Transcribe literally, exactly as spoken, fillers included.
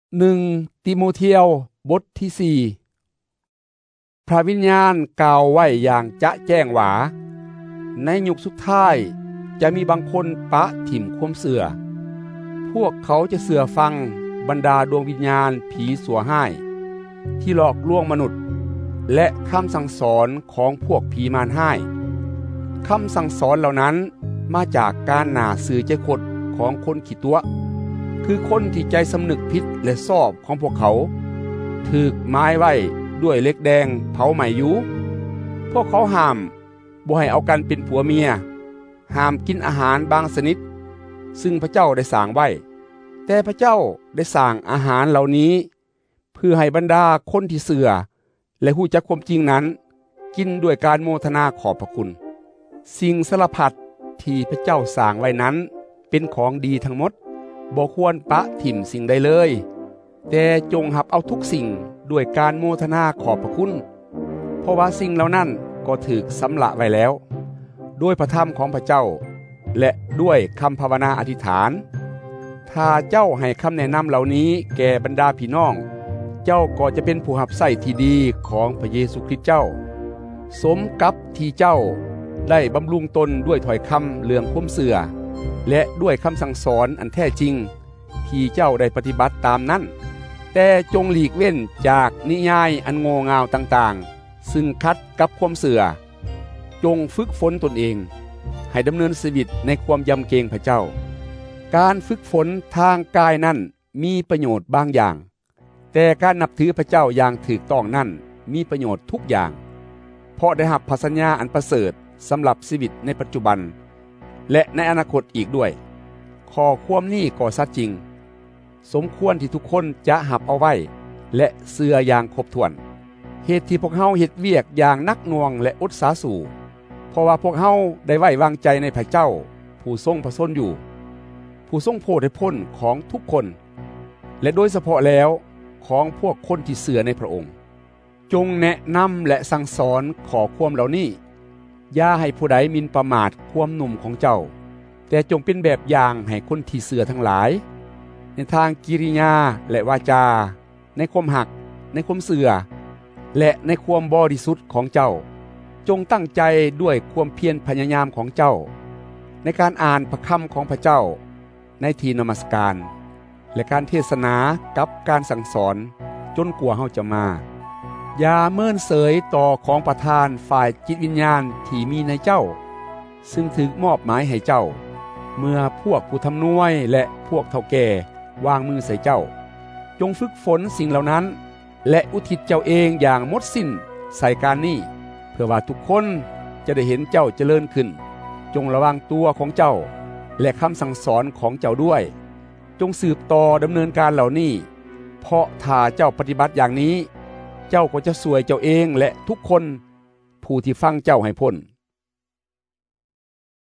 หนึ่งติโมเธียวบทที่สี่พระวิญญาณกล่าวไว้อย่างจะแจ้งว่าในยุคสุดท้ายจะมีบางคนปะถิ่มความเสื่อพวกเขาจะเสื่อฟังบรรดาดวงวิญญาณผีสัวห้ายที่หลอกลวงมนุษย์และคำสั่งสอนของพวกผีมารห้ายคำสั่งสอนเหล่านั้นมาจากการหน่าสื่อใจคดของคนขี้ตัวคือคนที่ใจสำนึกผิดและชอบของพวกเขาถูกไม้ไว้ด้วยเหล็กแดงเผาไหม้อยู่พวกเขาห้ามบ่ให้เอากันเป็นผัวเมียห้ามกินอาหารบางชนิดซึ่งพระเจ้าได้สร้างไว้แต่พระเจ้าได้สร้างอาหารเหล่านี้เพื่อให้บรรดาคนที่เชื่อและรู้จักความจริงนั้นกินด้วยการโมทนาขอบพระคุณสิ่งสารพัดที่พระเจ้าสร้างไว้นั้นเป็นของดีทั้งหมดบ่ควรปะถิ่มสิ่งใดเลยแต่จงรับเอาทุกสิ่งด้วยการโมทนาขอบพระคุณเพราะว่าสิ่งเหล่านั้นก็ถูกสำละไว้แล้วด้วยพระธรรมของพระเจ้าและด้วยคำภาวนาอธิษฐานถ้าเจ้าให้คำแนะนำเหล่านี้แก่บรรดาพี่น้องเจ้าก็จะเป็นผู้รับใช้ที่ดีของพระเยซูคริสต์เจ้าสมกับที่เจ้าได้บำรุงตนด้วยถ้อยคำเรื่องความเสื่อและด้วยคำสั่งสอนอันแท้จริงที่เจ้าได้ปฏิบัติตามนั้นแต่จงหลีกเว้นจากนิยายอันโง่เง่าต่างๆซึ่งขัดกับความเสื่อจงฝึกฝนตนเองให้ดำเนินชีวิตในความยำเกรงพระเจ้าการฝึกฝนทางกายนั้นมีประโยชน์บางอย่างแต่การนับถือพระเจ้าอย่างถูกต้องนั้นมีประโยชน์ทุกอย่างเพราะได้รับพระสัญญาอันประเสริฐสำหรับชีวิตในปัจจุบันและในอนาคตอีกด้วยข้อความนี้ก็สัตย์จริงสมควรที่ทุกคนจะหับเอาไว้และเชื่ออย่างครบถ้วนเหตุที่พวกเฮาเฮ็ดเวียกอย่างนักหน่วงและอดสาสู่เพราะว่าพวกเฮาได้ไว้วางใจในพระเจ้าผู้ทรงพระชนอยู่ผู้ทรงโพธิพลของทุกคนและโดยเฉพาะแล้วของพวกคนที่เชื่อในพระองค์จงแนะนำและสั่งสอนขอความเหล่านี้อย่าให้ผู้ใดหมิ่นประมาทความหนุ่มของเจ้าแต่จงเป็นแบบอย่างให้คนที่เชื่อทั้งหลายในทางกิริยาและวาจาในความหักในความเชื่อและในความบริสุทธิ์ของเจ้าจงตั้งใจด้วยความเพียรพยายามของเจ้าในการอ่านพระคำของพระเจ้าในที่นมัสการและการเทศนากับการสั่งสอนจนกว่าเฮาจะมาอย่าเมินเสยต่อของประทานฝ่ายจิตวิญญาณที่มีในเจ้าซึ่งถึกมอบหมายให้เจ้าเมื่อพวกผู้ทำนวยและพวกเฒ่าแก่วางมือใส่เจ้าจงฝึกฝนสิ่งเหล่านั้นและอุทิศเจ้าเองอย่างหมดสิ้นใส่การนี้เพื่อว่าทุกคนจะได้เห็นเจ้าเจริญขึ้นจงระวังตัวของเจ้าและคำสั่งสอนของเจ้าด้วยจงสืบต่อดำเนินการเหล่านี้เพราะถ้าเจ้าปฏิบัติอย่างนี้เจ้าก็จะช่วยเจ้าเองและทุกคนผู้ที่ฟังเจ้าให้พ้น